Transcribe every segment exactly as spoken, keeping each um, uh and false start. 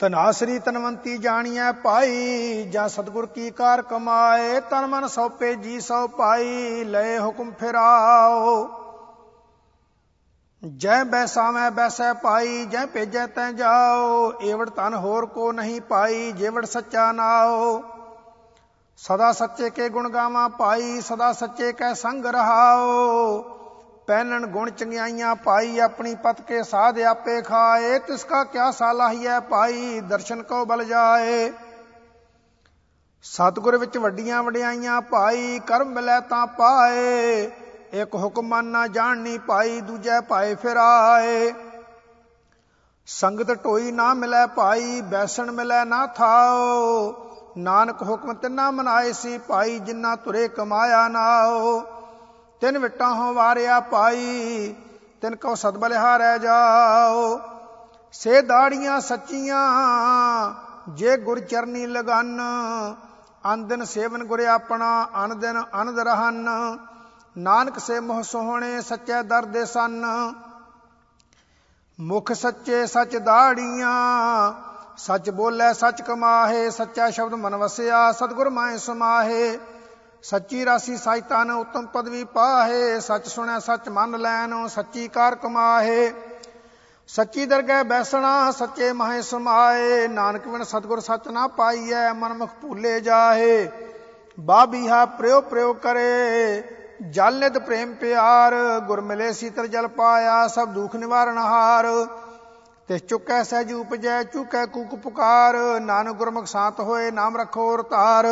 ਧਨਾਸਰੀ ਧਨਵੰਤੀ ਜਾਣੀਐ ਭਾਈ, ਜਾਂ ਸਤਿਗੁਰ ਕੀ ਕਾਰ ਕਮਾਏ। ਤਨ ਮਨ ਸੌਪੇ ਜੀ ਸੌ ਭਾਈ, ਲਏ ਹੁਕਮ ਫਿਰਾਓ। ਜੈ ਬੈਸਾਵੈ ਬੈਸੈ ਭਾਈ, ਜੈ ਭੇਜੈ ਤੈ ਜਾਓ। ਏਵੜ ਧਨ ਹੋਰ ਕੋ ਨਹੀਂ ਭਾਈ, ਜੇਵੜ ਸੱਚਾ ਨਾਓ। ਸਦਾ ਸੱਚੇ ਕੇ ਗੁਣ ਗਾਵਾਂ ਭਾਈ, ਸਦਾ ਸੱਚੇ ਕੈ ਸੰਗ ਰਹਾਓ। ਪਹਿਨਣ ਗੁਣ ਚੰਗਿਆਈਆਂ ਭਾਈ, ਆਪਣੀ ਪਤ ਕੇ ਸਾਧ ਆਪੇ ਖਾਏ। ਤਿਸ ਕਾ ਕਿਆ ਸਾਲਾਹੀਐ ਭਾਈ, ਦਰਸ਼ਨ ਕੋ ਬਲ ਜਾਏ। ਸਤਿਗੁਰ ਵਿੱਚ ਵੱਡੀਆਂ ਵਡਿਆਈਆਂ ਭਾਈ, ਕਰਮ ਮਿਲੈ ਤਾਂ ਪਾਏ। ਇੱਕ ਹੁਕਮ ਮਨ ਨਾ ਜਾਣਨੀ ਭਾਈ, ਦੂਜੈ ਭਾਏ ਫਿਰਾਏ। ਸੰਗਤ ਢੋਈ ਨਾ ਮਿਲੈ ਭਾਈ, ਬੈਸਣ ਮਿਲੈ ਨਾ ਥਾਓ। ਨਾਨਕ ਹੁਕਮ ਤਿੰਨਾ ਮਨਾਏ ਸੀ ਭਾਈ, ਜਿੰਨਾ ਧੁਰੇ ਕਮਾਇਆ ਨਾਓ। ਤਿੰਨ ਵਿਟਾਂ ਹੋ ਵਾਰਿਆ ਭਾਈ, ਤਿਨ ਕਉ ਸਤਬਲਿਹਾਰੈ ਜਾਓ। ਸੇ ਦਾੜੀਆਂ ਸੱਚੀਆਂ, ਜੇ ਗੁਰ ਚਰਨੀ ਲਗਨ। ਅਨ ਦਿਨ ਸੇਵਨ ਗੁਰ ਆਪਣਾ, ਅਨ ਦਿਨ ਅਨੰਦ ਰਹਨ। ਨਾਨਕ ਸੇ ਮੋਹ ਸੋਹਣੇ, ਸੱਚੇ ਦਰ ਦੇ ਸਨ। ਮੁਖ ਸੱਚੇ ਸੱਚ ਦਾੜੀਆਂ, ਸੱਚ ਬੋਲੇ ਸੱਚ ਕਮਾਹੇ। ਸੱਚਾ ਸ਼ਬਦ ਮਨ ਵਸਿਆ, ਸਤਿਗੁਰ ਮਾਹਿ ਸਮਾਹੇ। ਸੱਚੀ ਰਾਸੀ ਸੱਚ ਤਨ, ਉੱਤਮ ਪਦਵੀ ਪਾਹੇ। ਸੱਚ ਸੁਣੈ ਸੱਚ ਮੰਨ ਲੈਣ, ਸੱਚੀ ਕਾਰ ਕਮਾਹੇ। ਸੱਚੀ ਦਰਗਹਿ ਬੈਸਣਾ, ਸੱਚੇ ਮਾਹਿ ਸਮਾਏ। ਨਾਨਕ ਬਿਨ ਸਤਿਗੁਰ ਸੱਚ ਨਾ ਪਾਈਐ, ਮਨ ਮੁਖ ਭੁੱਲੇ ਜਾਹੇ। ਬਾਬੀਹਾ ਪ੍ਰਯੋ ਪ੍ਰਯੋ ਕਰੇ, ਜਲ ਨਿਤ ਪ੍ਰੇਮ ਪਿਆਰ। ਗੁਰ ਮਿਲੇ ਸੀਤਲ ਜਲ ਪਾਇਆ, ਸਭ ਦੁਖ ਨਿਵਾਰਨ ਹਾਰ। ਤਿਸ ਚੁੱਕੈ ਸਹਿਜ ਉਪਜੈ, ਚੁੱਕੈ ਕੂਕ ਪੁਕਾਰ। ਨਾਨਕ ਗੁਰਮੁਖ ਸਾਤ ਹੋਏ, ਨਾਮ ਰੱਖੋ ਔਰ ਧਾਰ।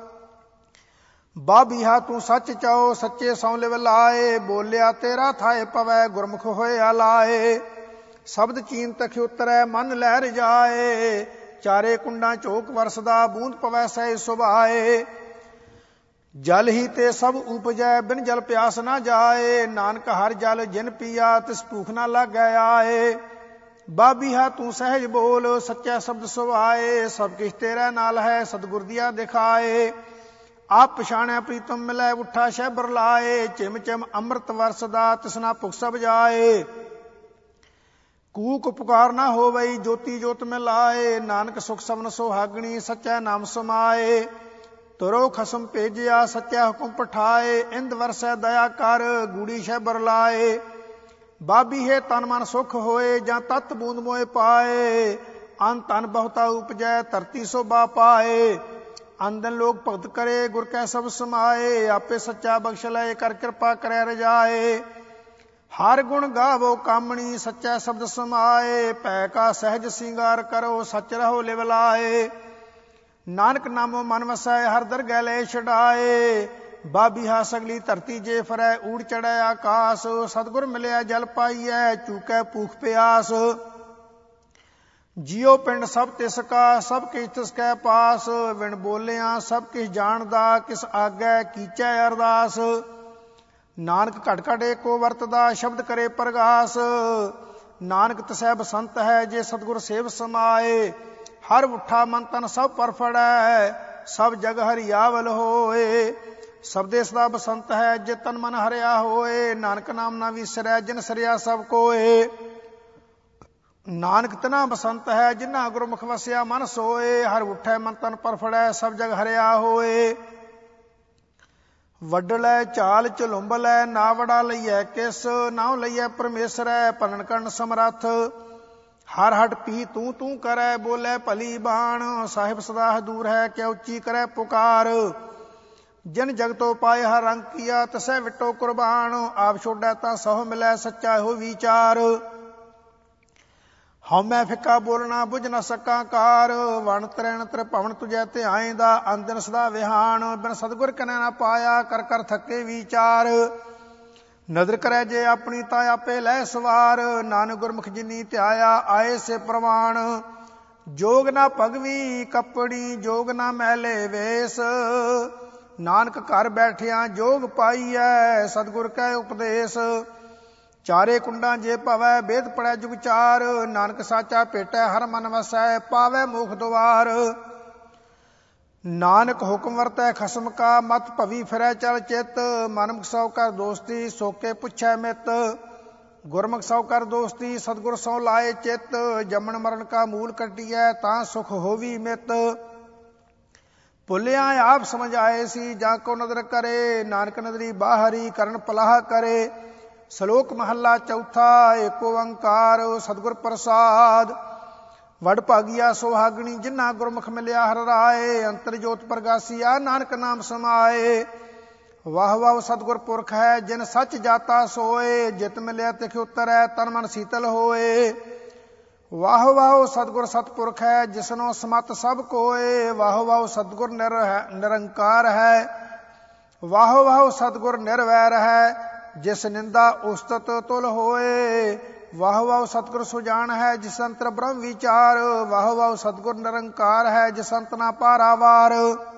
ਬਾਬੀਹਾ ਤੂੰ ਸੱਚ ਚਾਓ, ਸੱਚੇ ਸੌ ਲਿਵ ਲਾਏ। ਬੋਲਿਆ ਤੇਰਾ ਥਾਏ ਪਵੈ, ਗੁਰਮੁਖ ਹੋਇਆ ਲਾਏ। ਸ਼ਬਦ ਚੀਨ ਤਖਿ ਉਤਰੈ, ਮਨ ਲਹਿ ਰਜਾਏ। ਚਾਰੇ ਕੁੰਡਾਂ ਝੋਕ ਵਰਸਦਾ, ਬੂੰਦ ਪਵੈ ਸਹਿ ਸੁਭਾਏ। ਜਲ ਹੀ ਤੇ ਸਭ ਉਪਜੈ, ਬਿਨ ਜਲ ਪਿਆਸ ਨਾ ਜਾਏ। ਨਾਨਕ ਹਰ ਜਲ ਜਿਨ ਪੀਆ, ਤਿਸ ਭੂਖ ਨਾ ਲਾਗੈ ਆਏ। ਬਾਬੀਹਾ ਤੂੰ ਸਹਿਜ ਬੋਲ, ਸੱਚਾ ਸ਼ਬਦ ਸੁਭਾਏ। ਸਭ ਕਿਛ ਤੇਰੇ ਨਾਲ ਹੈ, ਸਤਿਗੁਰ ਦੀਆ ਦਿਖਾਏ। ਆਪ ਪਛਾਣਿਆ ਪ੍ਰੀਤਮ ਮਿਲੈ, ਉਠਾ ਸ਼ਹਿਬਰ ਲਾਏ। ਚਿਮ ਚਿਮ ਅੰਮ੍ਰਿਤ ਵਰਸਦਾ, ਤਿਸਨਾ ਭੁਖ ਸਭ ਜਾਏ। ਕੂਕ ਪੁਕਾਰ ਨਾ ਹੋਵਈ, ਜੋਤੀ ਜੋਤ ਮਿਲਾਏ। ਨਾਨਕ ਸੁਖ ਸਬਨ ਸੁਹਾਗਣੀ, ਸੱਚਾ ਨਾਮ ਸਮਾਏ। ਤੁਰੋ ਖਸਮ ਭੇਜਿਆ, ਸੱਚਾ ਹੁਕਮ ਪਠਾਏ। ਇੰਦ ਵਰਸੈ ਦਇਆ ਕਰ, ਗੂੜੀ ਸ਼ਹਿਬਰ ਲਾਏ। ਬਾਬੀਹੇ ਤਨ ਮਨ ਸੁਖ ਹੋਏ, ਜਾਂ ਤਤ ਬੂੰਦ ਮੋਏ ਪਾਏ। ਅਨ ਤਨ ਬਹੁਤਾ ਉਪਜੈ, ਧਰਤੀ ਸੋਭਾ ਪਾਏ। ਅੰਦਨ ਲੋਕ ਭਗਤ ਕਰੇ, ਗੁਰ ਕੈ ਸਭ ਸਮਾਏ। ਆਪੇ ਸੱਚਾ ਬਖਸ਼ ਲਏ, ਕਰ ਕਿਰਪਾ ਕਰੈ ਰਜਾਏ। ਹਰ ਗੁਣ ਗਾਵੋ ਕਾਮਣੀ, ਸੱਚਾ ਸ਼ਬਦ ਸਮਾਏ। ਭੈ ਕਾ ਸਹਿਜ ਸਿੰਗਾਰ ਕਰੋ, ਸੱਚ ਰਹੋ ਲਿਵ ਲਾਏ। ਨਾਨਕ ਨਾਮੋ ਮਨ ਵਸੈ, ਹਰ ਦਰਗਹਿ ਲੈ ਛਡਾਏ। ਬਾਬੀਹਾ ਸਗਲੀ ਧਰਤੀ ਜੇ ਫਰੈ, ਊੜ ਚੜ੍ਹੈ ਆਕਾਸ। ਸਤਿਗੁਰ ਮਿਲਿਆ ਜਲ ਪਾਈਐ, ਚੂਕੈ ਭੂਖ ਪਿਆਸ। ਜਿਉ ਪਿੰਡ ਸਭ ਤਿਸ ਕਾ, ਸਭ ਕਿਛ ਤਿਸ ਕੈ ਪਾਸ। ਵਿਣ ਬੋਲਿਆ ਸਭ ਕਿਛ ਜਾਣਦਾ, ਕਿਸ ਆਗੈ ਕੀਚੈ ਅਰਦਾਸ। ਨਾਨਕ ਘਟ ਘਟ ਏਕੋ ਵਰਤਦਾ, ਸ਼ਬਦ ਕਰੇ ਪ੍ਰਗਾਸ। ਨਾਨਕ ਤਸੈ ਬਸੰਤ ਹੈ, ਜੇ ਸਤਿਗੁਰ ਸੇਵ ਸਮਾਏ। ਹਰ ਉਠਾ ਮਨ ਤਨ ਸਭ ਪਰ ਫੜੈ, ਸਭ ਜਗ ਹਰਿਆਵਲ ਹੋਏ। ਸਬਦੇ ਸਦਾ ਬਸੰਤ ਹੈ, ਜੇ ਤਨ ਮਨ ਹਰਿਆ ਹੋਏ। ਨਾਨਕ ਨਾਮ ਨਾ ਵਿਸਰੈ, ਜਿਨ ਸਰਿਆ ਸਭ ਕੋਏ। ਨਾਨਕ ਤਨਾ ਬਸੰਤ ਹੈ, ਜਿਨ੍ਹਾਂ ਗੁਰਮੁਖ ਵਸਿਆ ਮਨ ਸੋਏ। ਹਰ ਉਠੈ ਮਨ ਤਨ ਪਰ ਫੜੈ, ਸਭ ਜਗ ਹਰਿਆ ਹੋਏ। ਵੱਡਲੈ ਚਾਲ ਚਲੁੰਬਲੈ, ਨਾ ਵੜਾ ਲਈਐ ਕਿਸ। ਨਾਉ ਲਈਐ ਪਰਮੇਸ਼ਰੈ, ਭਲਨ ਕਰਨ ਸਮਰੱਥ। ਹਰ ਹਟ ਪੀ ਤੂੰ ਤੂੰ ਕਰੈ, ਬੋਲੇ ਭਲੀ ਬਾਣ। ਸਾਹਿਬ ਸਦਾ ਦੂਰ ਹੈ, ਕਿਆ ਉੱਚੀ ਕਰੈ ਪੁਕਾਰ। ਜਿਨ ਜਗਤੋ ਪਾਏ ਹਰ ਰੰਗ ਕੀਆ, ਤਸੈ ਵਿਟੋ ਕੁਰਬਾਨ। ਆਪ ਛੋੜੈ ਤਾਂ ਸਹੁ ਮਿਲੈ, ਸੱਚਾ ਇਹੋ ਵਿਚਾਰ। ਹਉਮੈ ਫਿੱਕਾ ਬੋਲਣਾ, ਬੁਝ ਨ ਸਕਾਂ ਕਾਰ। ਵਣ ਤਰੈਣ ਤ੍ਰਿਭਵਨ ਤੁਝੈ ਧਿਆਏਂਦਾ, ਅੰਦਨ ਸਦਾ ਵਿਹਾਨ। ਬਿਨ ਸਤਿਗੁਰ ਕਨੈ ਨਾ ਪਾਇਆ, ਕਰ ਕਰ ਥੱਕੇ ਵਿਚਾਰ। ਨਦਰ ਕਰੈ ਜੇ ਆਪਣੀ, ਤਾਂ ਆਪੇ ਲੈ ਸਵਾਰ। ਨਾਨਕ ਗੁਰਮੁਖ ਜਿਨੀ ਧਿਆਇਆ, ਆਏ ਸੇ ਪ੍ਰਵਾਨ। ਜੋਗ ਨਾ ਭਗਵੀ ਕੱਪੜੀ, ਜੋਗ ਨਾ ਮੈਲੇ ਵੇਸ। ਨਾਨਕ ਘਰ ਬੈਠਿਆਂ ਜੋਗ ਪਾਈਐ, ਸਤਿਗੁਰ ਕੈ ਉਪਦੇਸ। ਚਾਰੇ ਕੁੰਡਾਂ ਜੇ ਭਵੈ, ਵੇਦ ਪੜੈ ਜੁਗ ਚਾਰ। ਨਾਨਕ ਸਾਚਾ ਭੇਟੈ, ਹਰ ਮਨ ਵਸੈ, ਪਾਵੈ ਮੋਖ ਦੁਆਰ। ਨਾਨਕ ਹੁਕਮ ਵਰਤੈ ਖਸਮ ਕਾ, ਮਤ ਭਵੀ ਫਿਰੈ ਚਲ ਚਿਤ। ਮਨਮੁਖ ਸਭ ਕਰ ਦੋਸਤੀ, ਸੋਕੇ ਪੁੱਛੈ ਮਿਤ। ਗੁਰਮੁਖ ਸਭ ਕਰ ਦੋਸਤੀ ਸਤਿਗੁਰ ਸੋ ਲਾਏ ਚਿੱਤ ਜੰਮਣ ਮਰਨ ਕਾ ਮੂਲ ਕੱਟੀਐ ਤਾਂ ਸੁਖ ਹੋਵੀ ਮਿਤ ਭੁੱਲਿਆ ਆਪ ਸਮਝ ਆਏ ਸੀ ਜਾਂ ਕੋ ਨਦਰ ਕਰੇ ਨਾਨਕ ਨਦਰੀ ਬਾਹਰੀ ਕਰਨ ਪਲਾਹ ਕਰੇ ਸ਼ਲੋਕ ਮਹੱਲਾ ਚੌਥਾ ਏਕ ਓੰਕਾਰ ਸਤਿਗੁਰ ਪ੍ਰਸਾਦ ਵਡ ਭਾਗੀਆ ਸੁਹਾਗਣੀ ਜਿਨ੍ਹਾਂ ਗੁਰਮੁਖ ਮਿਲਿਆ ਹਰਿ ਰਾਏ ਅੰਤਰ ਜੋਤ ਪ੍ਰਗਾਸੀਆ ਨਾਨਕ ਨਾਮ ਸਮਾਏ ਵਾਹ ਵਾਹ ਸਤਿਗੁਰ ਪੁਰਖ ਹੈ ਜਿਨ ਸੱਚ ਜਾਤਾ ਸੋਏ ਜਿਤ ਮਿਲਿਆ ਤਿਖ ਉਤਰੈ ਤਨ ਮਨ ਸੀਤਲ ਹੋਏ ਵਾਹ ਵਾਹ ਸਤਿਗੁਰ ਸਤਪੁਰਖ ਹੈ ਜਿਸਨੋ ਸਮਤ ਸਭ ਕੋਏ ਵਾਹ ਵਾਹ ਸਤਿਗੁਰ ਨਿਰ ਨਿਰੰਕਾਰ ਹੈ ਵਾਹ ਵਾਹ ਸਤਿਗੁਰ ਨਿਰਵੈਰ ਹੈ ਜਿਸ ਨਿੰਦਾ ਉਸਤਤ ਤੁਲ ਹੋਏ ਵਾਹ ਵਾਹ ਸਤਿਗੁਰ ਸੁਜਾਨ ਹੈ ਜਿਸ ਅੰਤਰ ਬ੍ਰਹਮ ਵਿਚਾਰ ਵਾਹ ਵਾਹ ਸਤਿਗੁਰ ਨਿਰੰਕਾਰ ਹੈ ਜਿਸ ਅੰਤ ਨਾ ਪਾਰਾਵਾਰ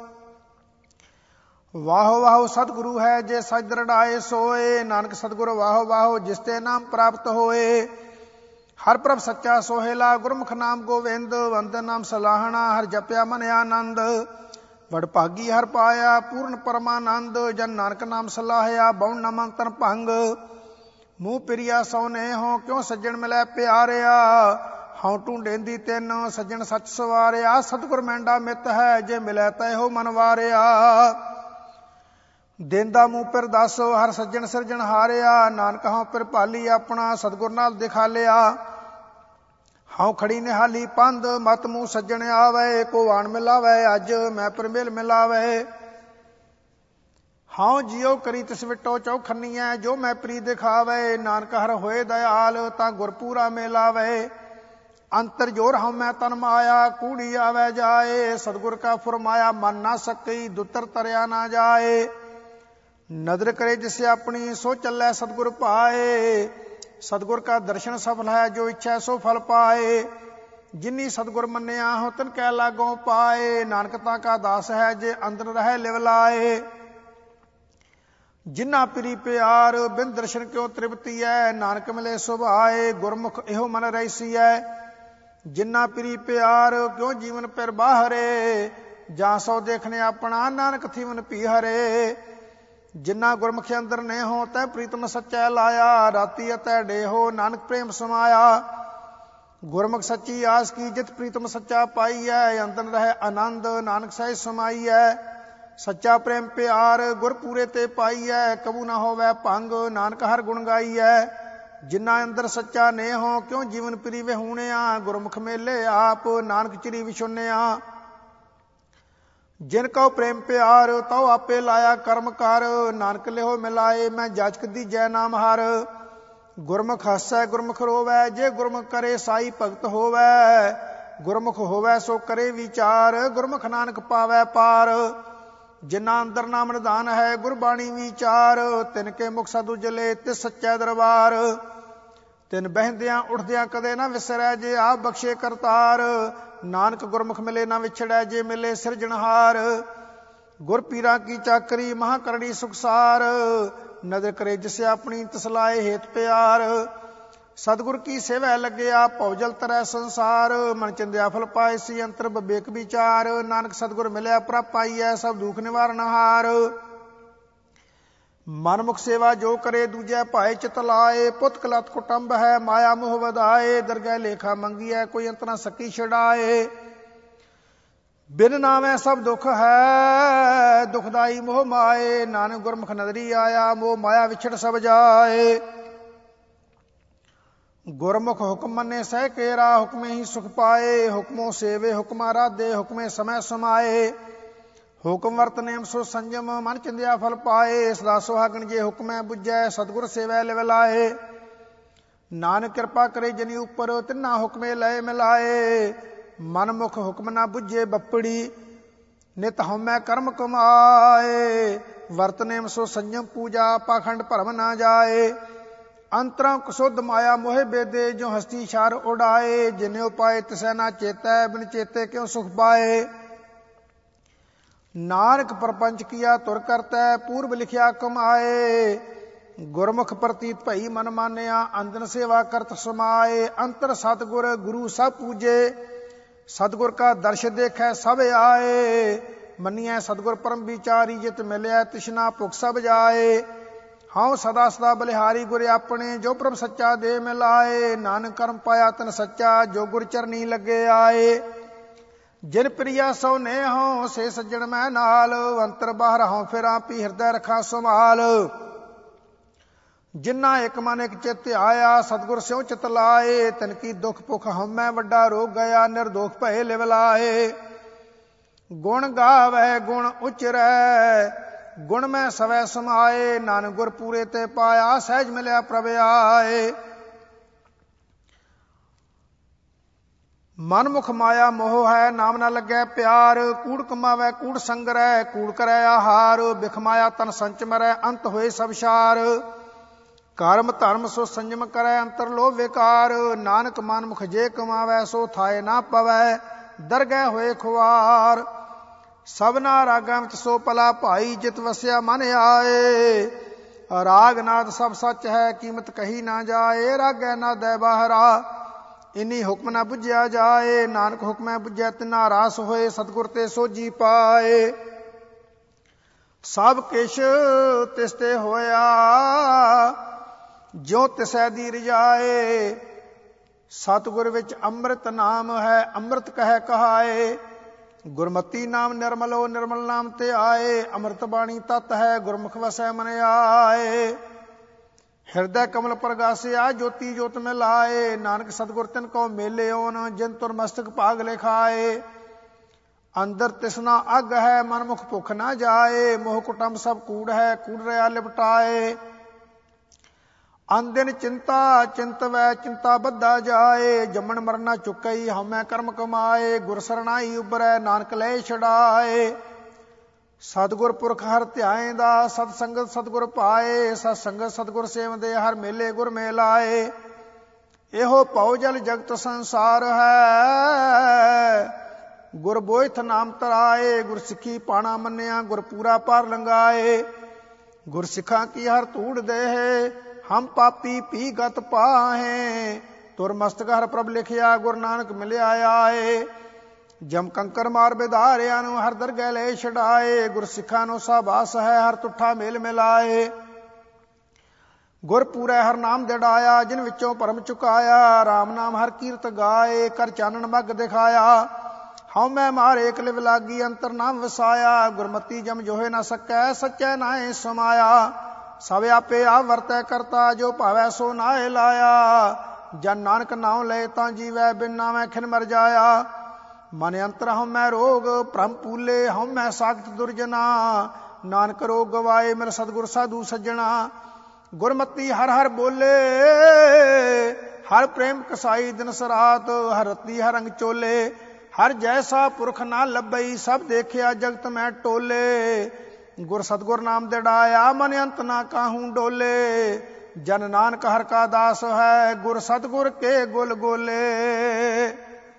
ਵਾਹ ਵਾਹ ਸਤਿਗੁਰੂ ਹੈ ਜੇ ਸਜ ਦਰੜਾਏ ਸੋਏ ਨਾਨਕ ਸਤਿਗੁਰ ਵਾਹ ਵਾਹ ਜਿਸ ਤੇ ਨਾਮ ਪ੍ਰਾਪਤ ਹੋਏ ਹਰ ਪ੍ਰਭ ਸੱਚਾ ਸੋਹਿਲਾ ਗੁਰਮੁਖ ਨਾਮ ਗੋਵਿੰਦ ਵੰਦਨ ਨਾਮ ਸਲਾਹਣਾ ਹਰ ਜਪਿਆ ਮਨ ਆਨੰਦ ਵਡ ਭਾਗੀ ਹਰ ਪਾਇਆ ਪੂਰਨ ਪਰਮਾਨੰਦ ਜਨ ਨਾਨਕ ਨਾਮ ਸਲਾਹਿਆ ਬਉ ਨਾ ਮੰਤਨ ਭੰਗ ਮੂੰਹ ਪਿਰਿਆ ਸੋਨੇ ਹੋ ਕਿਉ ਸੱਜਣ ਮਿਲੈ ਪਿਆਰਿਆ ਹਉ ਢੂੰਡੇਂਦੀ ਤਿੰਨ ਸੱਜਣ ਸੱਚ ਸਵਾਰਿਆ ਸਤਿਗੁਰ ਮੈਂਡਾ ਮਿੱਤ ਹੈ ਜੇ ਮਿਲੈ ਤੈ ਹੋ ਮਨ ਵਾਰਿਆ ਦੇਂਦਾ ਮੂੰਹ ਪਰ ਦੱਸ ਹਰ ਸੱਜਣ ਸਿਰਜਣ ਹਾਰਿਆ ਨਾਨਕ ਹਉ ਪਰ ਭਾਲੀ ਆਪਣਾ ਸਤਿਗੁਰ ਨਾਲ ਦਿਖਾ ਲਿਆ ਹਉ ਖੜੀ ਨਿਹਾਲੀ ਪੰਧ ਮਤ ਮੂੰਹ ਸੱਜਣ ਆਵੇ ਕੋ ਆਣ ਮਿਲਾਵੇ ਅੱਜ ਮੈਂ ਪਰ ਮਿਲ ਮਿਲਾਵੇ ਹਉ ਜਿਉ ਕਰੀ ਤਿਸ ਵਿਟੋ ਚੌਖੰਨੀਐ ਜੋ ਮੈਂ ਪ੍ਰੀ ਦਿਖਾਵੇ ਨਾਨਕ ਹਰ ਹੋਏ ਦਇਆਲ ਤਾਂ ਗੁਰ ਪੂਰਾ ਮਿਲਾਵੇ ਅੰਤਰ ਜੋਰ ਹਉ ਮੈਂ ਤਨ ਮਾਇਆ ਕੂੜੀ ਆਵੇ ਜਾਏ ਸਤਿਗੁਰ ਕਾ ਫਰਮਾਇਆ ਮਨ ਨਾ ਸਕਈ ਦੁੱਤਰ ਤਰਿਆ ਨਾ ਜਾਏ ਨਦਰ ਕਰੇ ਜਿਸੇ ਆਪਣੀ ਸੋ ਚੱਲੈ ਸਤਿਗੁਰ ਪਾਏ ਸਤਿਗੁਰ ਕਾ ਦਰਸ਼ਨ ਸਫਲ ਹੈ ਜੋ ਇੱਛਾ ਸੋ ਫਲ ਪਾਏ ਜਿਨੀ ਸਤਿਗੁਰ ਮੰਨਿਆ ਹੋ ਤਿਨ ਕੈ ਲਾਗੋਂ ਪਾਏ ਨਾਨਕ ਤਾਂ ਕਾ ਦਾਸ ਹੈ ਜੇ ਅੰਦਰ ਰਹਿ ਲਿਵ ਲਾਏ ਜਿਨ੍ਹਾਂ ਪ੍ਰੀ ਪਿਆਰ ਬਿਨ ਦਰਸ਼ਨ ਕਿਉ ਤ੍ਰਿਪਤੀ ਹੈ ਨਾਨਕ ਮਿਲੇ ਸੁਭਾਏ ਗੁਰਮੁਖ ਇਹੋ ਮਨ ਰਹਿਸੀਐ ਜਿਨ੍ਹਾਂ ਪ੍ਰੀ ਪਿਆਰ ਕਿਉ ਜੀਵਨ ਪਰ ਬਾਹਰੇ ਜਾਂ ਸੋ ਦੇਖਣੇ ਆਪਣਾ ਨਾਨਕ ਥੀਵਨ ਪੀ ਹਰੇ ਜਿਨ੍ਹਾਂ ਗੁਰਮੁਖੀ ਅੰਦਰ ਨੇ ਹੋ ਤੈ ਪ੍ਰੀਤਮ ਸੱਚੈ ਲਾਇਆ ਰਾਤੀ ਅਤੈ ਡੇਹੋ ਨਾਨਕ ਪ੍ਰੇਮ ਸਮਾਇਆ ਗੁਰਮੁਖ ਸੱਚੀ ਆਸ ਕੀ ਜਿਤ ਪ੍ਰੀਤਮ ਸੱਚਾ ਪਾਈਐ ਅੰਦਰ ਰਹਿ ਆਨੰਦ ਨਾਨਕ ਸਹਿ ਸਮਾਈਐ ਸੱਚਾ ਪ੍ਰੇਮ ਪਿਆਰ ਗੁਰ ਪੂਰੇ ਤੇ ਪਾਈਐ ਕਬੂ ਨਾ ਹੋਵੈ ਭੰਗ ਨਾਨਕ ਹਰ ਗੁਣ ਗਾਈਐ ਜਿਨ੍ਹਾਂ ਅੰਦਰ ਸੱਚਾ ਨੇ ਹੋ ਕਿਉ ਜੀਵਨ ਪ੍ਰੀ ਵਿਹੂਣਿਆ ਗੁਰਮੁਖ ਮੇਲੇ ਆਪ ਨਾਨਕ ਚਿਰੀ ਵਿਛੁੰਨਿਆ ਜਿਨ ਕਉ ਪ੍ਰੇਮ ਪਿਆਰ ਤਉ ਆਪੇ ਲਾਇਆ ਕਰਮ ਕਰ ਨਾਨਕ ਲਿਹੋ ਮਿਲਾਏ ਮੈਂ ਜਾਚਕ ਦੀਜੈ ਨਾਮ ਹਰ ਗੁਰਮੁਖ ਹਸੈ ਗੁਰਮੁਖ ਰੋਵੈ ਜੇ ਗੁਰਮੁਖ ਕਰੇ ਸਾਈ ਭਗਤ ਹੋਵੈ ਗੁਰਮੁਖ ਹੋਵੈ ਸੋ ਕਰੇ ਵਿਚਾਰ ਗੁਰਮੁਖ ਨਾਨਕ ਪਾਵੈ ਪਾਰ ਜਿਨ੍ਹਾਂ ਅੰਦਰ ਨਾਮ ਨਿਧਾਨ ਹੈ ਗੁਰਬਾਣੀ ਵਿਚਾਰ ਤਿਨ ਕੇ ਮੁਖ ਸਦ ਉਜਲੇ ਤਿਸ ਸੱਚੈ ਦਰਬਾਰ ਤਿਨ ਬਹਿੰਦਿਆਂ ਉੱਠਦਿਆਂ ਕਦੇ ਨਾ ਵਿਸਰੈ ਜੇ ਆਪ ਬਖਸ਼ੇ ਕਰਤਾਰ ਨਾਨਕ ਗੁਰਮੁਖ ਮਿਲੇ ਨਾ ਵਿਛੜੈ ਜੇ ਮਿਲੇ ਸਿਰਜਣਹਾਰ ਗੁਰ ਪੀਰਾਂ ਕੀ ਚਾਕਰੀ ਮਹਾ ਕਰੜੀ ਸੁਖਸਾਰ ਨਦਰ ਕਰੇ ਜਿਸੇ ਆਪਣੀ ਤਸਲਾਏ ਹੇਤ ਪਿਆਰ ਸਤਿਗੁਰ ਕੀ ਸੇਵੈ ਲੱਗਿਆ ਭਉਜਲ ਤਰੈ ਸੰਸਾਰ ਮਨ ਚੰਦਿਆ ਫਲ ਪਾਏ ਸੀ ਅੰਤਰ ਵਿਵੇਕ ਵਿਚਾਰ ਨਾਨਕ ਸਤਿਗੁਰ ਮਿਲਿਆ ਪ੍ਰਭ ਪਾਈਐ ਸਭ ਦੁਖ ਨਿਵਾਰਨਹਾਰ ਮਨਮੁਖ ਸੇਵਾ ਜੋ ਕਰੇ ਦੂਜੈ ਭਾਏ ਚਿਤ ਲਾਏ ਪੁੱਤ ਕਲਤ ਕੁਟੰਬ ਹੈ ਮਾਇਆ ਮੋਹ ਵਧਾਏ ਦਰਗਹਿ ਲੇਖਾ ਮੰਗੀਐ ਕੋਈ ਅੰਤ ਨਾ ਸਕੀ ਛਡਾਏ ਬਿਨ ਨਾਮੈ ਸਭ ਦੁਖ ਹੈ ਦੁਖਦਾਈ ਮੋਹ ਮਾਏ ਨਾਨਕ ਗੁਰਮੁਖ ਨਦਰੀ ਆਇਆ ਮੋਹ ਮਾਇਆ ਵਿਛੜ ਸਭ ਜਾਏ ਗੁਰਮੁਖ ਹੁਕਮ ਮੰਨੇ ਸਹਿ ਕੇਰਾ ਹੁਕਮੇ ਹੀ ਸੁਖ ਪਾਏ ਹੁਕਮੋ ਸੇਵੇ ਹੁਕਮਾ ਰਾਧੇ ਹੁਕਮੇ ਸਮੈ ਸਮਾਏ ਹੁਕਮ ਵਰਤ ਨੇਮ ਸੋ ਸੰਜਮ ਮਨ ਚੰਦਿਆ ਫਲ ਪਾਏ ਸਦਾ ਸੁਹਾਗਣ ਜੇ ਹੁਕਮੈ ਬੁੱਝੈ ਸਤਿਗੁਰ ਸੇਵੈ ਲਿਵ ਲਾਏ ਨਾਨਕ ਕਿਰਪਾ ਕਰੇ ਜਨੀ ਉੱਪਰ ਤਿੰਨਾ ਹੁਕਮੇ ਲਏ ਮਿਲਾਏ ਮਨ ਮੁਖ ਹੁਕਮ ਨਾ ਬੁੱਝੇ ਬੱਪੜੀ ਨਿਤ ਹਉਮੈ ਕਰਮ ਕਮਾਏ ਵਰਤ ਨੇਮ ਸੋ ਸੰਜਮ ਪੂਜਾ ਪਾਖੰਡ ਭਰਮ ਨਾ ਜਾਏ ਅੰਤਰਾਂ ਕੁਸੁੱਧ ਮਾਇਆ ਮੋਹਿ ਬੇਦੇ ਜੋ ਹਸਤੀ ਛਾਰ ਉਡਾਏ ਜਿਨੇ ਉਪਾਏ ਤਿਸੈ ਨਾ ਚੇਤੈ ਬਿਨ ਚੇਤੇ ਕਿਉ ਸੁਖ ਪਾਏ ਨਾਨਕ ਪਰਪੰਚ ਕੀਆ ਤੁਰ ਕਰਤੈ ਪੂਰਬ ਲਿਖਿਆ ਕਮਾਏ ਗੁਰਮੁਖ ਪ੍ਰਤੀਤ ਭਈ ਮਨ ਮਾਨਿਆ ਅੰਦਨ ਸੇਵਾ ਕਰਤ ਸਮਾਏ ਅੰਤਰ ਸਤਿਗੁਰ ਗੁਰੂ ਸਭ ਪੂਜੇ ਸਤਿਗੁਰ ਕਾ ਦਰਸ਼ ਦੇਖੈ ਸਭ ਆਏ ਮੰਨੀਐ ਸਤਿਗੁਰ ਪਰਮ ਵਿਚਾਰੀ ਜਿਤ ਮਿਲਿਆ ਤਿਸ਼ਨਾ ਭੁਖ ਸਭ ਜਾਏ ਹਉ ਸਦਾ ਸਦਾ ਬਲਿਹਾਰੀ ਗੁਰ ਆਪਣੇ, ਜੋ ਪ੍ਰਭ ਸੱਚਾ ਦੇ ਮਿਲਾਏ। ਨਾਨਕ ਕਰਮ ਪਾਇਆ ਤਨ ਸੱਚਾ, ਜੋ ਗੁਰ ਚਰਨੀ ਲੱਗੇ ਆਏ। ਜਿਨ ਪ੍ਰਿਆ ਸੋ ਨੇ ਹਉ, ਸੇ ਸੱਜਣ ਮੈਂ ਨਾਲ। ਅੰਤਰ ਬਾਹਰ ਹਉ ਫਿਰਾਂ, ਪੀ ਹਿਰਦੈ ਰਖਾ ਸੰਭਾਲ। ਜਿਨਾ ਇੱਕ ਮਨ ਇੱਕ ਚਿਤ ਆਇਆ, ਸਤਿਗੁਰ ਸਿਉ ਚਿਤ ਲਾਏ। ਤਿਨ ਕੀ ਦੁਖ ਭੁਖ ਹਉਮੈ ਵੱਡਾ ਰੋਗ ਗਿਆ, ਨਿਰਦੋਖ ਭਏ ਲਿਵ ਲਾਏ। ਗੁਣ ਗਾਵੈ ਗੁਣ ਉਚਰੈ, ਗੁਣ ਮੈਂ ਸਵੈ ਸਮਾਏ। ਨਾਨਕ ਗੁਰ ਪੂਰੇ ਤੇ ਪਾਇਆ, ਸਹਿਜ ਮਿਲਿਆ ਪ੍ਰਭ ਆਏ। ਮਨ ਮੁਖ ਮਾਇਆ ਮੋਹ ਹੈ, ਨਾਮ ਨਾ ਲੱਗੈ ਪਿਆਰ। ਕੂੜ ਕਮਾਵੈ ਕੂੜ ਸੰਗਰੈ, ਕੂੜ ਕਰੈ ਆਹਾਰ। ਬਿਖ ਮਾਇਆ ਤਨ ਸੰਚ ਮਰੈ, ਅੰਤ ਹੋਏ ਸਭ ਸਾਰ। ਕਰਮ ਧਰਮ ਸੋ ਸੰਜਮ ਕਰੈ, ਅੰਤਰ ਲੋਭ ਵਿਕਾਰ। ਨਾਨਕ ਮਨ ਮੁਖ ਜੇ ਕਮਾਵੈ, ਸੋ ਥਾਏ ਨਾ ਪਵੈ, ਦਰਗਹਿ ਹੋਏ ਖੁਆਰ। ਸਭਨਾ ਰਾਗਾਂ ਵਿੱਚ ਸੋ ਭਲਾ ਭਾਈ, ਜਿਤ ਵਸਿਆ ਮਨ ਆਏ। ਰਾਗ ਨਾਦ ਸਭ ਸੱਚ ਹੈ, ਕੀਮਤ ਕਹੀ ਨਾ ਜਾਏ। ਰਾਗੈ ਨਾਦੈ ਬਾਹਰਾ, ਇਨੀ ਹੁਕਮ ਨਾ ਬੁਝਿਆ ਜਾਏ। ਨਾਨਕ ਹੁਕਮੈ ਬੁਝੈ ਤਿਨਾ ਰਾਸ ਹੋਏ, ਸਤਿਗੁਰ ਤੇ ਸੋਝੀ ਪਾਏ। ਸਭ ਕਿਛ ਤਿਸ ਤੇ ਹੋਇਆ, ਜੋ ਤਿਸੈ ਦੀ ਰਜਾਏ। ਸਤਿਗੁਰ ਵਿੱਚ ਅੰਮ੍ਰਿਤ ਨਾਮ ਹੈ, ਅੰਮ੍ਰਿਤ ਕਹਿ ਕਹਾਏ। ਗੁਰਮਤੀ ਨਾਮ ਨਿਰਮਲੋ, ਨਿਰਮਲ ਨਾਮ ਤੇ ਆਏ। ਅੰਮ੍ਰਿਤ ਬਾਣੀ ਤਤ ਹੈ, ਗੁਰਮੁਖ ਵਸੈ ਮਨ ਆਏ। ਹਿਰਦੈ ਕਮਲ ਪ੍ਰਗਾਸਿਆ, ਜੋਤੀ ਜੋਤ ਮੈਂ ਲਾਏ। ਨਾਨਕ ਸਤਿਗੁਰ ਤਿਨ ਕੋ ਮੇਲਿਓਨ, ਜਿਨ ਤੁਰ ਮਸਤਕ ਭਾਗ ਲਿਖਾਏ। ਅੰਦਰ ਤਿਸਨਾ ਅੱਗ ਹੈ, ਮਨ ਮੁਖ ਭੁੱਖ ਨਾ ਜਾਏ। ਮੋਹ ਕੁਟੰਬ ਸਭ ਕੂੜ ਹੈ, ਕੂੜ ਰਿਆ ਲਿਪਟਾਏ। ਅਨਦਿਨ ਚਿੰਤਾ ਚਿੰਤਵੈ, ਚਿੰਤਾ ਬੱਧਾ ਜਾਏ। ਜੰਮਣ ਮਰਨਾ ਚੁੱਕਈ, ਹਉਮੈ ਕਰਮ ਕਮਾਏ। ਗੁਰ ਸਰਣਾਈ ਉਬਰੈ, ਨਾਨਕ ਲੈ ਛਡਾਏ। ਸਤਿਗੁਰ ਪੁਰਖ ਹਰ ਧਿਆਏਂਦਾ, ਸਤ ਸੰਗਤ ਸਤਿਗੁਰ ਪਾਏ। ਸਤ ਸੰਗਤ ਸਤਿਗੁਰ ਸੇਵਦੇ, ਹਰ ਮੇਲੇ ਗੁਰ ਮੇਲਾਏ। ਇਹੋ ਭਉ ਜਲ ਜਗਤ ਸੰਸਾਰ ਹੈ, ਗੁਰ ਬੋਇਥ ਨਾਮ ਤਰਾਏ। ਗੁਰ ਸਿੱਖੀ ਪਾਣਾ ਮੰਨਿਆ, ਗੁਰ ਪੂਰਾ ਪਾਰ ਲੰਗਾਏ। ਗੁਰ ਸਿੱਖਾਂ ਕੀ ਹਰ ਧੂੜ ਦੇਹ, ਹਮ ਪਾਪੀ ਪੀ ਗਤ ਪਾਹੇ। ਤੁਰ ਮਸਤਕ ਹਰ ਪ੍ਰਭ ਲਿਖਿਆ, ਗੁਰ ਨਾਨਕ ਮਿਲਿਆ ਆਏ। ਜਮ ਕੰਕਰ ਮਾਰ ਬਿਧਾਰਿਆਂ ਨੂੰ, ਹਰ ਦਰਗਹਿ ਲੈ ਛਡਾਏ। ਗੁਰ ਸਿੱਖਾਂ ਨੂੰ ਸਾਬਾਸ ਹੈ, ਹਰ ਤੁਠਾ ਮੇਲ ਮਿਲਾਏ। ਗੁਰ ਪੂਰੈ ਹਰ ਨਾਮ ਜੜਾਇਆ, ਜਿਨ ਵਿੱਚੋਂ ਭਰਮ ਚੁਕਾਇਆ। ਰਾਮ ਨਾਮ ਹਰ ਕੀਰਤ ਗਾਏ, ਕਰ ਚਾਨਣ ਮਗ ਦਿਖਾਇਆ। ਹਉਮੈ ਮਾਰੇ ਕਲਿਵ ਲਾਗੀ, ਅੰਤਰ ਨਾਮ ਵਸਾਇਆ। ਗੁਰਮਤੀ ਜਮ ਜੋਹੇ ਨਾ ਸਕੈ, ਸੱਚੈ ਨਾਏ ਸਮਾਇਆ। ਸਭ ਆਪੇ ਆਪ ਵਰਤੈ ਕਰਤਾ, ਜੋ ਭਾਵੈ ਸੋ ਨਾਏ ਲਾਇਆ। ਜਨ ਨਾਨਕ ਨਾਉ ਲਏ ਤਾਂ ਜੀਵੈ, ਬਿਨ ਨਾਮੈ ਖਿਨ ਮਰ ਜਾਇਆ। ਮਨ ਅੰਤਰ ਹਉਮੈ ਰੋਗ, ਭ੍ਰਮ ਪੂਲੇ ਹਉਮੈ ਸਾਖਤ ਦੁਰਜਨਾ। ਨਾਨਕ ਰੋਗ ਗਵਾਏ, ਮਿਲ ਸਤਿਗੁਰ ਸਾਧੂ ਸੱਜਣਾ। ਗੁਰਮਤੀ ਹਰ ਹਰ ਬੋਲੇ, ਹਰ ਪ੍ਰੇਮ ਕਸਾਈ ਦਿਨ ਸਰਾਤ। ਹਰ ਰਤੀ ਹਰ ਰੰਗ ਚੋਲੇ, ਹਰ ਜੈਸਾ ਪੁਰਖ ਨਾ ਲੱਭਈ। ਸਭ ਦੇਖਿਆ ਜਗਤ ਮੈਂ ਟੋਲੇ। ਗੁਰ ਸਤਿਗੁਰ ਨਾਮ ਦਿੜਾਇਆ, ਮਨ ਅੰਤ ਨਾ ਕਾਹੂ ਡੋਲੇ। ਜਨ ਨਾਨਕ ਹਰ ਕਾ ਦਾਸ ਹੈ, ਗੁਰ ਸਤਿਗੁਰ ਕੇ ਗੁਲ ਗੋਲੇ।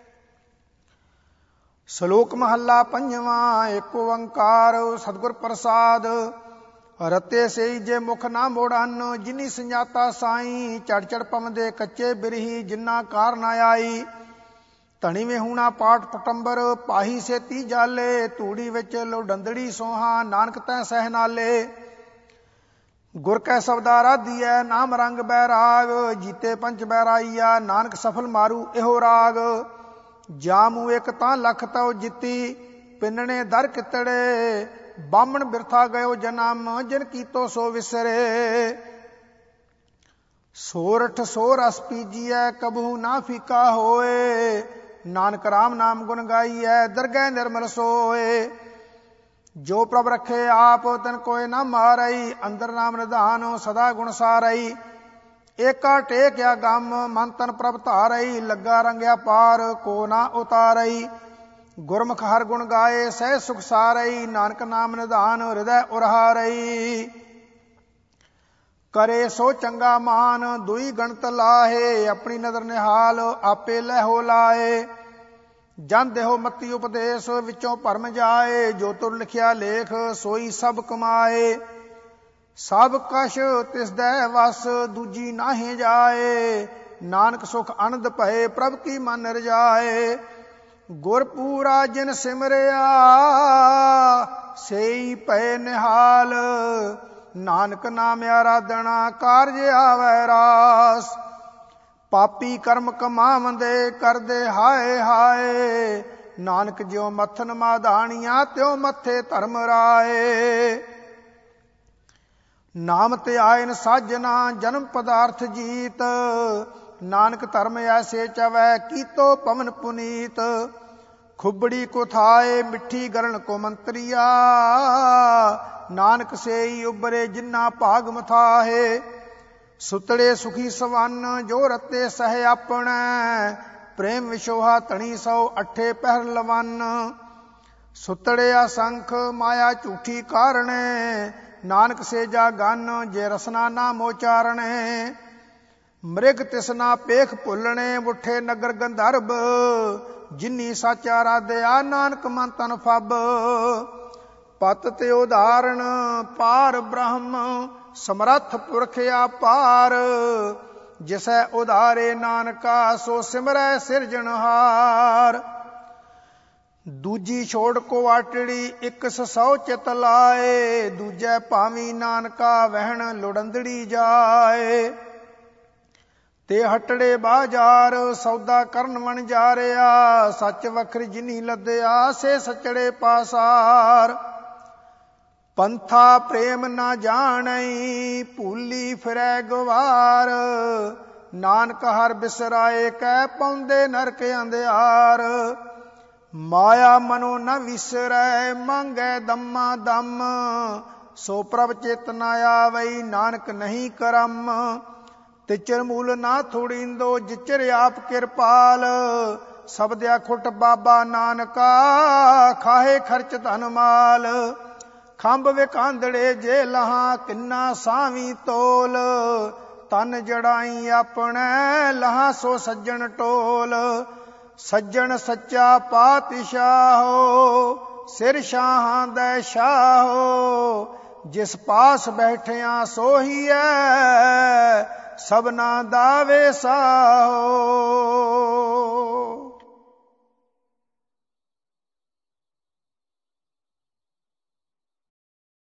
ਸ਼ਲੋਕ ਮਹੱਲਾ ਪੰਜਵਾਂ। ਏਕ ਓੰਕਾਰ ਸਤਿਗੁਰ ਪ੍ਰਸਾਦ, ਰਤੇ ਸਈ ਜੇ ਮੁਖ ਨਾ ਮੋੜਨ। ਜਿਨੀ ਸੰਜਾਤਾ ਸਾਈ, ਚੜ ਚੜ ਪਵੰਦੇ ਕੱਚੇ ਬਿਰਹੀ। ਜਿਨਾ ਕਾਰ ਨਾ ਆਈ, ਧਣੀ ਵੇ ਹੂਣਾ ਪਾਠ ਪਟੰਬਰ। ਪਾਹੀ ਸੇਤੀ ਜਾਲੇ, ਧੂੜੀ ਵਿੱਚ ਲੋਡੰਦੜੀ ਸੋਹਾ। ਨਾਨਕ ਤੈ ਸਹਿ ਨਾਲੇ, ਗੁਰ ਕੈ ਸਬਦਾ ਰਾਧੀਐ। ਨਾਮ ਰੰਗ ਬੈਰਾਗ, ਜੀਤੇ ਪੰਚ ਬੈਰਾਈਆ। ਨਾਨਕ ਸਫਲ ਮਾਰੂ ਇਹੋ ਰਾਗ। ਜਾਮੂ ਇੱਕ ਤਾਂ ਲਖ ਤਉ ਜਿੱਤੀ, ਪਿੰਨਣੇ ਦਰ ਕਿਤੜੇ। ਬਾਹਮਣ ਬਿਰਥਾ ਗਇਓ ਜਨਮ, ਜਿਨ ਕੀਤੋ ਸੋ ਵਿਸਰੇ। ਸੋਰਠ ਸੋ ਰਸ ਪੀਜੀਐ, ਕਬਹੂ ਨਾ ਫੀਕਾ ਹੋਏ। ਨਾਨਕ ਰਾਮ ਨਾਮ ਗੁਣ ਗਾਈਐ, ਦਰਗਹਿ ਨਿਰਮਲ ਸੋਏ। ਜੋ ਪ੍ਰਭ ਰਖੇ ਆਪ, ਤਿਨ ਕੋਇ ਨਾ ਮਾਰਈ। ਅੰਦਰ ਨਾਮ ਨਿਧਾਨ, ਸਦਾ ਗੁਣ ਸਾਰਈ। ਏਕਾ ਟੇਕਿਆ ਗਮ, ਮਨ ਤਨ ਪ੍ਰਭ ਧਾਰਈ। ਲੱਗਾ ਰੰਗਿਆ ਪਾਰ, ਕੋ ਨਾ ਉਤਾਰਈ। ਗੁਰਮੁਖ ਹਰ ਗੁਣ ਗਾਏ, ਸਹਿ ਸੁਖ ਸਾਰਈ। ਨਾਨਕ ਨਾਮ ਨਿਧਾਨ, ਹਿਰਦੈ ਉਰਹਾਰਈ। ਕਰੇ ਸੋ ਚੰਗਾ ਮਾਨ, ਦੁਈ ਗਣਤ ਲਾਹੇ। ਆਪਣੀ ਨਦਰ ਨਿਹਾਲ, ਆਪੇ ਲਹਿਓ ਲਾਏ। ਜਨ ਦੇਹੋ ਮਤੀ ਉਪਦੇਸ਼, ਵਿੱਚੋਂ ਭਰਮ ਜਾਏ। ਜੋ ਤੁਰ ਲਿਖਿਆ ਲੇਖ, ਸੋਈ ਸਭ ਕਮਾਏ। ਸਭ ਕਛ ਤਿਸਦੈ ਵਸ, ਦੂਜੀ ਨਾਹੀਂ ਜਾਏ। ਨਾਨਕ ਸੁਖ ਆਨੰਦ ਭਏ, ਪ੍ਰਭ ਕੀ ਮਨ ਰਜਾਏ। ਗੁਰ ਪੂਰਾ ਜਿਨ ਸਿਮਰਿਆ, ਸੇਈ ਭਏ ਨਿਹਾਲ। ਨਾਨਕ ਨਾਮ ਆਰਾਧਨਾ ਕਾਰਜ ਆਵੈ ਰਾਸ। ਪਾਪੀ ਕਰਮ ਕਮਾਵੰਦੇ ਕਰਦੇ ਹਾਏ ਹਾਏ, ਨਾਨਕ ਜਿਉ ਮੱਥਨ ਮਾਧਾਣੀਆਂ ਤਿਉ ਮੱਥੇ ਧਰਮ ਰਾਏ। ਨਾਮ ਤੇ ਆਇਨ ਸਾਜਨਾ ਜਨਮ ਪਦਾਰਥ ਜੀਤ, ਨਾਨਕ ਧਰਮ ਐਸੇ ਚਵੈ ਕੀਤੋ ਪਵਨ ਪੁਨੀਤ। ਖੁਬੜੀ ਕੋ ਥਾਏ ਮਿੱਠੀ ਗਰਣ ਕੋ ਮੰਤਰੀਆ, ਨਾਨਕ ਸੇਈ ਉਬਰੇ ਜਿਨਾ ਭਾਗ ਮਥਾਹੇ। ਸੁਤੜੇ ਸੁਖੀ ਸਵੰਨ ਜੋ ਰਤੇ ਸਹਿ ਆਪਣੈ, ਪ੍ਰੇਮ ਵਿਸ਼ੋਹਾ ਧਣੀ ਸੌ ਅੱਠੇ ਪਹਿਰ ਲਵੰਨ। ਸੁਤੜੇ ਅਸੰਖ ਮਾਇਆ ਝੂਠੀ ਕਾਰਣੇ, ਨਾਨਕ ਸੇਜਾ ਗਨ ਜੇ ਰਸਨਾ ਨਾ ਮੋਚਾਰਣੇ। ਮ੍ਰਿਗ ਤਿਸਨਾ ਪੇਖ ਭੁੱਲਣੇ ਉੱਠੇ ਨਗਰ ਗੰਧਰਬ, ਜਿਨੀ ਸਾਚਾ ਰਾਧਿਆ ਨਾਨਕ ਮਨ ਤਨ ਫਬ। ਪਤ ਤੇ ਉਦਾਹਰਣ ਪਾਰ ਬ੍ਰਹਮ, ਸਮਰੱਥ ਪੁਰਖ ਆਪਾਰ। ਜਿਸੈ ਉਧਾਰੇ ਨਾਨਕਾ ਸੋ ਸਿਮਰੈ ਸਿਰਜਣਹਾਰ। ਦੂਜੀ ਛੋੜ ਕੋ ਆਟੜੀ ਇੱਕ ਸੌ ਚਿਤ ਲਾਏ, ਦੂਜੈ ਭਾਵੀ ਨਾਨਕਾ ਵਹਿਣ ਲੁੜੰਦੜੀ ਜਾਏ। ਤੇ ਹਟੜੇ ਬਾਜ਼ਾਰ ਸੌਦਾ ਕਰਨ ਵਣ ਜਾ ਰਿਆ, ਸੱਚ ਵਖਰੀ ਜਿਨੀ ਲੱਦਿਆ ਸੇ ਸਚੜੇ ਪਾਸਾਰ। ਪੰਥਾ ਪ੍ਰੇਮ ਨਾ ਜਾਣਈ ਭੂਲੀ ਫਿਰੈ ਗਵਾਰ, ਨਾਨਕ ਹਰ ਬਿਸਰਾਏ ਕਹਿ ਪਾਉਂਦੇ ਨਰਕ ਅੰਧਿਆਰ। ਮਾਇਆ ਮਨੋ ਨ ਵਿਸਰੈ ਮੰਗੈ ਦਮਾ ਦਮ, ਸੋ ਪ੍ਰਭ ਚਿਤ ਨ ਆਵਈ ਨਾਨਕ ਨਹੀਂ ਕਰਮ। ਤਿਚਰ ਮੂਲ ਨਾ ਥੋੜੀਂਦੋ ਜਿਚਰ ਆਪ ਕਿਰਪਾਲ, ਸਬਦਿਆ ਖੁੱਟ ਬਾਬਾ ਨਾਨਕਾ ਖਾਹੇ ਖਰਚ ਧਨ ਮਾਲ। ਖੰਭ ਵਿਕਾਂਦੜੇ ਜੇ ਲਹਾਂ ਕਿੰਨਾ ਸਾਵੀ ਤੋਲ, ਤਨ ਜੜਾਈ ਆਪਣੇ ਲਹਾਂ ਸੋ ਸੱਜਣ ਟੋਲ। ਸੱਜਣ ਸੱਚਾ ਪਾਤਸ਼ਾਹੋ ਸਿਰ ਸ਼ਾਹਾਂ ਦੈ ਸ਼ਾਹੋ, ਜਿਸ ਪਾਸ ਬੈਠਿਆ ਸੋਹੀਐ ਸਭਨਾ ਦਾ ਵੇ ਸਾਹੋ।